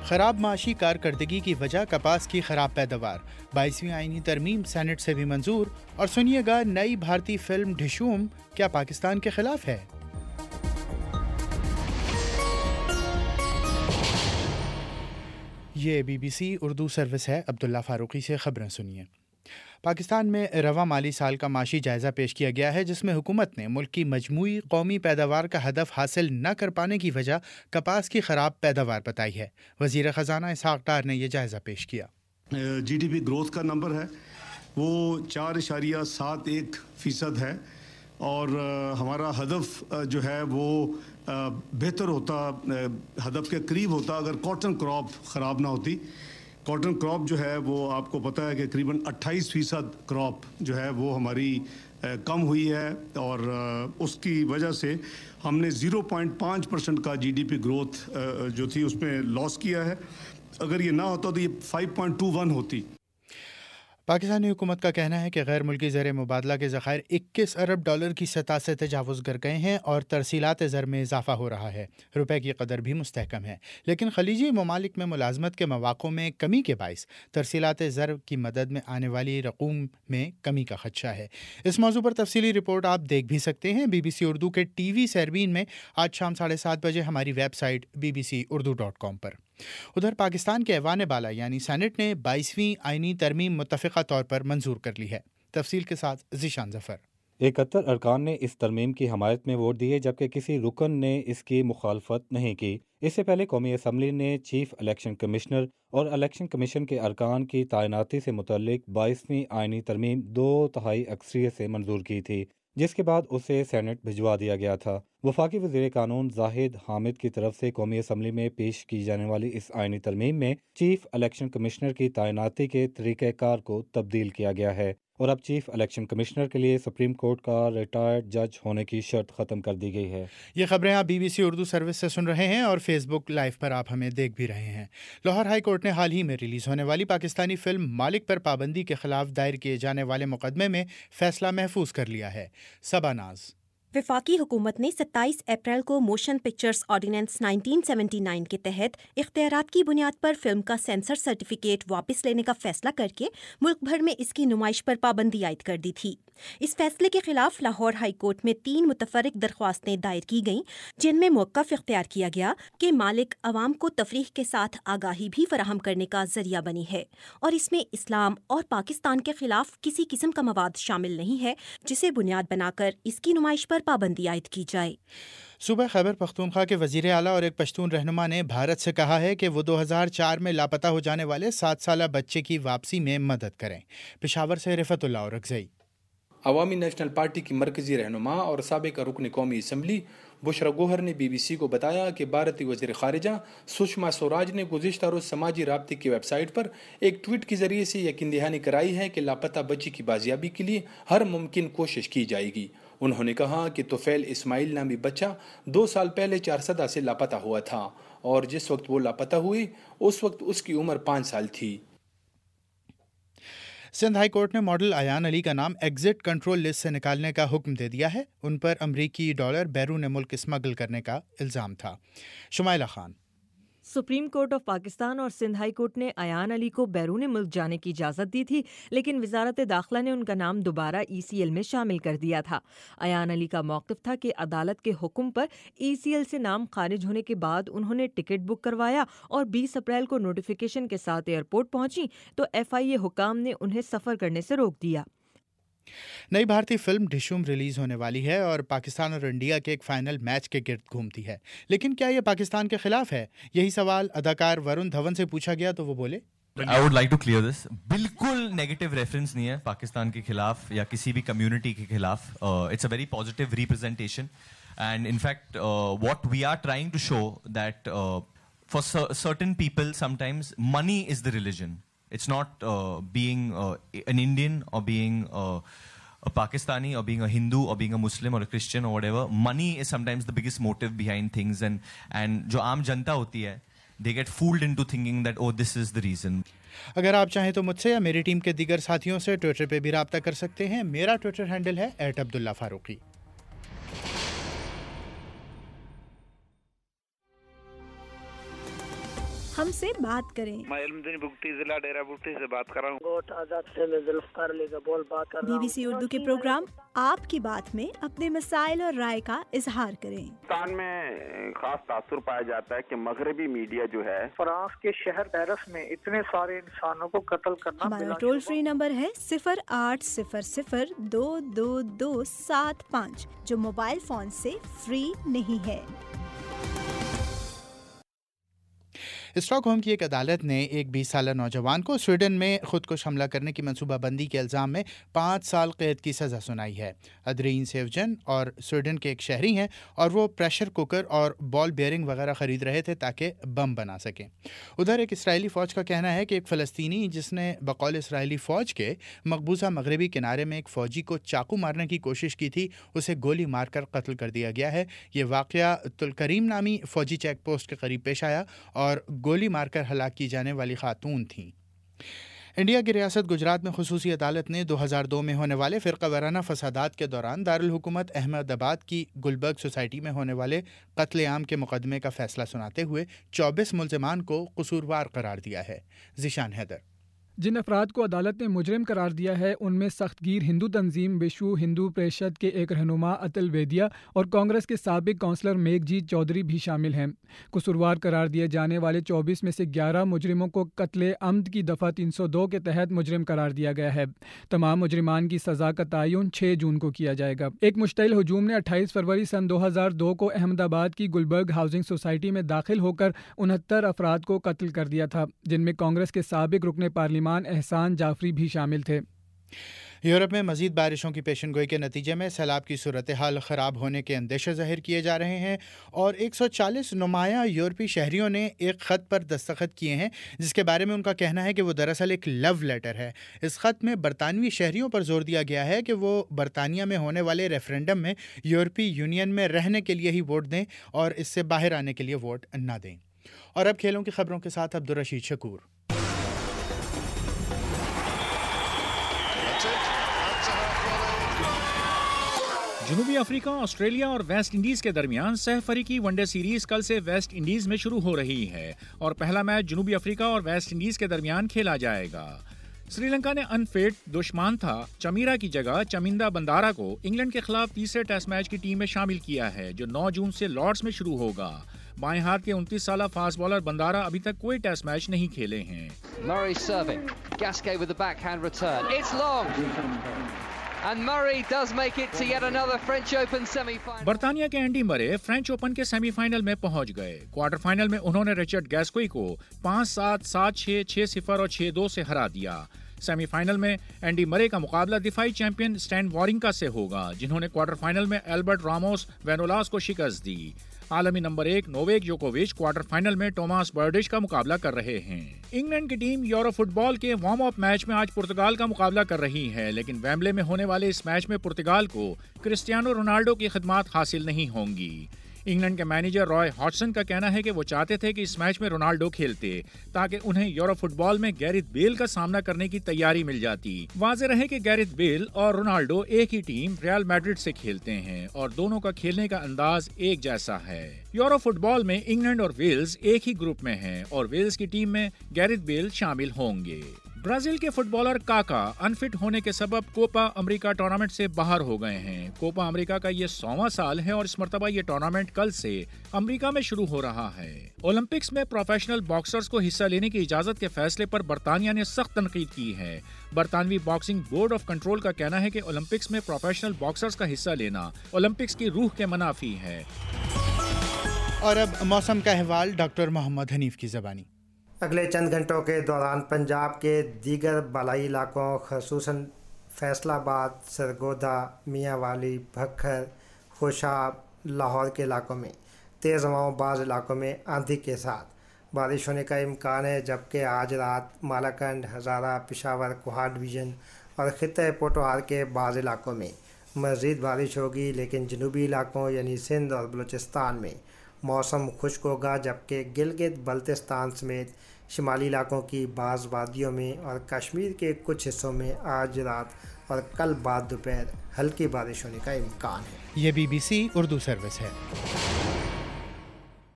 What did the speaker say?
خراب معاشی کارکردگی کی وجہ کپاس کی خراب پیداوار، 22ویں آئینی ترمیم سینٹ سے بھی منظور۔ اور سنیے گا نئی بھارتی فلم ڈھشوم کیا پاکستان کے خلاف ہے؟ یہ BBC اردو سروس ہے۔ عبداللہ فاروقی سے خبریں سنیے۔ پاکستان میں رواں مالی سال کا معاشی جائزہ پیش کیا گیا ہے، جس میں حکومت نے ملک کی مجموعی قومی پیداوار کا ہدف حاصل نہ کر پانے کی وجہ کپاس کی خراب پیداوار بتائی ہے۔ وزیر خزانہ اسحاق ڈار نے یہ جائزہ پیش کیا۔ GDP گروتھ کا نمبر ہے وہ 4.71% ہے، اور ہمارا ہدف جو ہے وہ بہتر ہوتا، ہدف کے قریب ہوتا اگر کاٹن کراپ خراب نہ ہوتی۔ کاٹن کراپ جو ہے وہ آپ کو پتہ ہے کہ قریباً 28% کراپ جو ہے وہ ہماری کم ہوئی ہے، اور اس کی وجہ سے ہم نے 0.5% کا GDP گروتھ جو تھی اس میں لاس کیا ہے۔ اگر یہ نہ ہوتا تو یہ 5.21 ہوتی۔ پاکستانی حکومت کا کہنا ہے کہ غیر ملکی زر مبادلہ کے ذخائر 21 ارب ڈالر کی سطح سے تجاوز کر گئے ہیں اور ترسیلات زر میں اضافہ ہو رہا ہے۔ روپے کی قدر بھی مستحکم ہے، لیکن خلیجی ممالک میں ملازمت کے مواقع میں کمی کے باعث ترسیلات زر کی مدد میں آنے والی رقوم میں کمی کا خدشہ ہے۔ اس موضوع پر تفصیلی رپورٹ آپ دیکھ بھی سکتے ہیں BBC اردو کے TV سیربین میں آج شام 7:30 بجے ہماری ویب سائٹ bbcurdu.com پر۔ ادھر پاکستان کے ایوان بالا یعنی سینٹ نے 22ویں آئینی ترمیم متفقہ طور پر منظور کر لی ہے۔ تفصیل کے ساتھ ذیشان ظفر۔ 71 ارکان نے اس ترمیم کی حمایت میں ووٹ دیے، جبکہ کسی رکن نے اس کی مخالفت نہیں کی۔ اس سے پہلے قومی اسمبلی نے چیف الیکشن کمشنر اور الیکشن کمیشن کے ارکان کی تعیناتی سے متعلق 22ویں آئینی ترمیم 2/3 اکثریت سے منظور کی تھی، جس کے بعد اسے سینٹ بھجوا دیا گیا تھا۔ وفاقی وزیر قانون زاہد حامد کی طرف سے قومی اسمبلی میں پیش کی جانے والی اس آئینی ترمیم میں چیف الیکشن کمشنر کی تعیناتی کے طریقہ کار کو تبدیل کیا گیا ہے، اور اب چیف الیکشن کمشنر کے لیے سپریم کورٹ کا ریٹائرڈ جج ہونے کی شرط ختم کر دی گئی ہے۔ یہ خبریں آپ BBC اردو سروس سے سن رہے ہیں اور فیس بک لائیو پر آپ ہمیں دیکھ بھی رہے ہیں۔ لاہور ہائی کورٹ نے حال ہی میں ریلیز ہونے والی پاکستانی فلم مالک پر پابندی کے خلاف دائر کیے جانے والے مقدمے میں فیصلہ محفوظ کر لیا ہے۔ صبا ناز۔ وفاقی حکومت نے 27 اپریل کو موشن پکچرز آرڈیننس 1979 کے تحت اختیارات کی بنیاد پر فلم کا سینسر سرٹیفکیٹ واپس لینے کا فیصلہ کر کے ملک بھر میں اس کی نمائش پر پابندی عائد کر دی تھی۔ اس فیصلے کے خلاف لاہور ہائی کورٹ میں 3 متفرق درخواستیں دائر کی گئیں، جن میں موقف اختیار کیا گیا کہ مالک عوام کو تفریح کے ساتھ آگاہی بھی فراہم کرنے کا ذریعہ بنی ہے، اور اس میں اسلام اور پاکستان کے خلاف کسی قسم کا مواد شامل نہیں ہے جسے بنیاد بنا کر اس کی نمائش پر پابندی عائد کی جائے۔ صوبہ خیبر پختونخوا کے وزیر اعلیٰ اور ایک پشتون رہنما نے بھارت سے کہا ہے کہ وہ 2004 میں لاپتہ ہو جانے والے 7 سالہ بچے کی واپسی میں مدد کریں۔ پشاور سے رفعت اللہ اورکزئی۔ عوامی نیشنل پارٹی کی مرکزی رہنما اور سابق رکن قومی اسمبلی بشرا گوہر نے BBC کو بتایا کہ بھارتی وزیر خارجہ سشما سوراج نے گزشتہ روز سماجی رابطے کی ویب سائٹ پر ایک ٹویٹ کے ذریعے سے یقین دہانی کرائی ہے کہ لاپتہ بچی کی بازیابی کے لیے ہر ممکن کوشش کی جائے گی۔ انہوں نے کہا کہ طفیل اسماعیل نامی بچہ 2 سال پہلے چارسدہ سے لاپتہ ہوا تھا، اور جس وقت وہ لاپتہ ہوئے اس وقت اس کی عمر 5 سال تھی۔ سندھ ہائی کورٹ نے ماڈل ایان علی کا نام ایگزٹ کنٹرول لسٹ سے نکالنے کا حکم دے دیا ہے۔ ان پر امریکی ڈالر بیرون ملک اسمگل کرنے کا الزام تھا۔ Shumaila Khan. Supreme court of Pakistan اور سندھ ہائی کورٹ نے ایان علی کو بیرون ملک جانے کی اجازت دی تھی، لیکن وزارت داخلہ نے ان کا نام دوبارہ ECL میں شامل کر دیا تھا۔ ایان علی کا موقف تھا کہ عدالت کے حکم پر ECL سے نام خارج ہونے کے بعد انہوں نے ٹکٹ بک کروایا اور 20 اپریل کو نوٹیفیکیشن کے ساتھ ایئرپورٹ پہنچی تو FIA حکام نے انہیں سفر کرنے سے روک دیا۔ نئی بھارتی فلم ڈھشوم ریلیز ہونے والی ہے اور پاکستان اور انڈیا کے ایک فائنل میچ کے گرد گھومتی ہے، لیکن کیا یہ پاکستان کے خلاف ہے؟ یہی سوال اداکار ورن دھون سے پوچھا گیا تو وہ بولے I would like to clear this. بالکل نیگیٹو ریفرنس نہیں ہے پاکستان کے خلاف یا کسی بھی کمیونٹی کے خلاف. It's a very positive representation and in fact what we are trying to show that for certain people sometimes money is the religion. It's not being an Indian or being a Pakistani or being a Hindu or being a Muslim or a Christian or whatever. Money is sometimes the biggest motive behind things and جو عام جنتا ہوتی ہے they get fooled into thinking that oh this is the reason. اگر آپ چاہیں تو مجھ سے یا میری ٹیم کے دیگر ساتھیوں سے ٹویٹر پہ بھی رابطہ کر سکتے ہیں۔ میرا ٹویٹر ہینڈل ہے @عبداللہ فاروقی۔ ہم سے بات کریں۔ میں علم دین بگٹی ضلع ڈیرہ بگٹی سے بات کر رہا ہوں۔ گوٹ آزاد سے میں ذوالفقار علی کا بول بات کر رہا ہوں۔ BBC اردو کے پروگرام آپ کی بات میں اپنے مسائل اور رائے کا اظہار کریں۔ پاکستان میں خاص تاثر پایا جاتا ہے کہ مغربی میڈیا جو ہے فرانس کے شہر پیرس میں اتنے سارے انسانوں کو قتل کرنا۔ ہمارا ٹول فری نمبر ہے 0800-222-75 جو موبائل فون سے فری نہیں ہے۔ اسٹاک ہوم کی ایک عدالت نے ایک 20 سالہ نوجوان کو سویڈن میں خود کش حملہ کرنے کی منصوبہ بندی کے الزام میں 5 سال قید کی سزا سنائی ہے۔ ادرین سیوجن اور سویڈن کے ایک شہری ہیں اور وہ پریشر کوکر اور بال بیئرنگ وغیرہ خرید رہے تھے تاکہ بم بنا سکیں۔ ادھر ایک اسرائیلی فوج کا کہنا ہے کہ ایک فلسطینی جس نے بقول اسرائیلی فوج کے مقبوضہ مغربی کنارے میں ایک فوجی کو چاقو مارنے کی کوشش کی تھی، اسے گولی مار کر قتل کر دیا گیا ہے۔ یہ واقعہ تلکریم نامی فوجی چیک پوسٹ کے قریب پیش آیا اور گولی مار کر ہلاک کی جانے والی خاتون تھیں۔ انڈیا کی ریاست گجرات میں خصوصی عدالت نے 2002 میں ہونے والے فرقہ وارانہ فسادات کے دوران دارالحکومت احمد آباد کی گلبرگ سوسائٹی میں ہونے والے قتل عام کے مقدمے کا فیصلہ سناتے ہوئے 24 ملزمان کو قصوروار قرار دیا ہے۔ ذیشان حیدر۔ جن افراد کو عدالت نے مجرم قرار دیا ہے ان میں سخت گیر ہندو تنظیم وشو ہندو پریشد کے ایک رہنما اتل ویدیا اور کانگریس کے سابق کونسلر میگھ جیت چودھری بھی شامل ہیں۔ قصوروار قرار دیے جانے والے 24 میں سے 11 مجرموں کو قتل عمد کی دفعہ 302 کے تحت مجرم قرار دیا گیا ہے۔ تمام مجرمان کی سزا کا تعین 6 جون کو کیا جائے گا۔ ایک مشتعل ہجوم نے 28 فروری سن 2002 کو احمد آباد کی گلبرگ ہاؤسنگ سوسائٹی میں داخل ہو کر 69 افراد کو قتل کر دیا تھا، جن میں کانگریس کے سابق رکن پارلیمان احسان جعفری بھی شامل تھے۔ یورپ میں مزید بارشوں کی پیشن گوئی کے نتیجے میں سیلاب کی صورتحال خراب ہونے کے اندیشے ظاہر کیے جا رہے ہیں اور 140 نمایاں یورپی شہریوں نے ایک خط پر دستخط کیے ہیں جس کے بارے میں ان کا کہنا ہے کہ وہ دراصل ایک لو لیٹر ہے۔ اس خط میں برطانوی شہریوں پر زور دیا گیا ہے کہ وہ برطانیہ میں ہونے والے ریفرینڈم میں یورپی یونین میں رہنے کے لیے ہی ووٹ دیں اور اس سے باہر آنے کے لیے ووٹ نہ دیں۔ اور اب کھیلوں کی خبروں کے ساتھ عبدالرشید شکور۔ جنوبی افریقہ، آسٹریلیا اور ویسٹ انڈیز کے درمیان سہ فریقی ون ڈے سیریز کل سے ویسٹ انڈیز میں شروع ہو رہی ہے اور پہلا میچ جنوبی افریقہ اور ویسٹ انڈیز کے درمیان کھیلا جائے گا۔ سری لنکا نے انفٹ دشمانتھا چمیرا کی جگہ چمندا بندارا کو انگلینڈ کے خلاف تیسرے ٹیسٹ میچ کی ٹیم میں شامل کیا ہے جو 9 جون سے لارڈس میں شروع ہوگا۔ بائیں ہاتھ کے 29 سالہ فاسٹ بالر بندارا ابھی تک کوئی ٹیسٹ میچ نہیں کھیلے ہیں۔ Murray serving. Gasquet with the backhand return. It's long. And Murray does make it to yet another French Open semi-final. برطانیہ کے اینڈی مرے فرینچ اوپن کے سیمی فائنل میں پہنچ گئے۔ کوارٹر فائنل میں انہوں نے رچرڈ گیسکوئی کو 5-7, 7-6, 6-0 اور 6-2 سے ہرا دیا۔ سیمی فائنل میں اینڈی مرے کا مقابلہ دفاعی چیمپئن سٹین وارنکا سے ہوگا جنہوں نے کوارٹر فائنل میں البرٹ راموس وینولاس کو شکست دی۔ عالمی نمبر 1 نوویک جوکووچ کوارٹر فائنل میں ٹوماس برڈش کا مقابلہ کر رہے ہیں۔ انگلینڈ کی ٹیم یورو فٹ بال کے وارم اپ میچ میں آج پرتگال کا مقابلہ کر رہی ہے، لیکن ویمبلے میں ہونے والے اس میچ میں پرتگال کو کرسٹیانو رونالڈو کی خدمات حاصل نہیں ہوں گی۔ انگلینڈ کے مینیجر رائے ہاٹسن کا کہنا ہے کہ وہ چاہتے تھے کہ اس میچ میں رونالڈو کھیلتے تاکہ انہیں یورو فٹ بال میں گیرتھ بیل کا سامنا کرنے کی تیاری مل جاتی۔ واضح رہے کہ گیرتھ بیل اور رونالڈو ایک ہی ٹیم ریال میڈرڈ سے کھیلتے ہیں اور دونوں کا کھیلنے کا انداز ایک جیسا ہے۔ یورو فٹ بال میں انگلینڈ اور ویلز ایک ہی گروپ میں ہیں اور ویلز کی ٹیم میں گیرتھ بیل شامل ہوں گے۔ برازیل کے فٹ بالر کاکا انفٹ ہونے کے سبب کوپا امریکہ ٹورنامنٹ سے باہر ہو گئے ہیں۔ کوپا امریکہ کا یہ 100واں سال ہے اور اس مرتبہ یہ ٹورنامنٹ کل سے امریکہ میں شروع ہو رہا ہے۔ اولمپکس میں پروفیشنل باکسرز کو حصہ لینے کی اجازت کے فیصلے پر برطانیہ نے سخت تنقید کی ہے۔ برطانوی باکسنگ بورڈ آف کنٹرول کا کہنا ہے کہ اولمپکس میں پروفیشنل باکسرز کا حصہ لینا اولمپکس کی روح کے منافی ہے۔ اور اب موسم کا احوال ڈاکٹر محمد حنیف کی زبانی۔ اگلے چند گھنٹوں کے دوران پنجاب کے دیگر بالائی علاقوں خصوصاً فیصل آباد، سرگودا، میاں والی، بھکر، خوشاب، لاہور کے علاقوں میں تیز ہواؤں، بعض علاقوں میں آندھی کے ساتھ بارش ہونے کا امکان ہے، جبکہ آج رات مالاکنڈ، ہزارہ، پشاور، کوہا ڈویژن اور خطہ پوٹوہار کے بعض علاقوں میں مزید بارش ہوگی، لیکن جنوبی علاقوں یعنی سندھ اور بلوچستان میں موسم خشک ہوگا، جبکہ گلگت بلتستان سمیت شمالی علاقوں کی بعض وادیوں میں اور کشمیر کے کچھ حصوں میں آج رات اور کل بعد دوپہر ہلکی بارش ہونے کا امکان ہے۔ یہ BBC اردو سروس ہے۔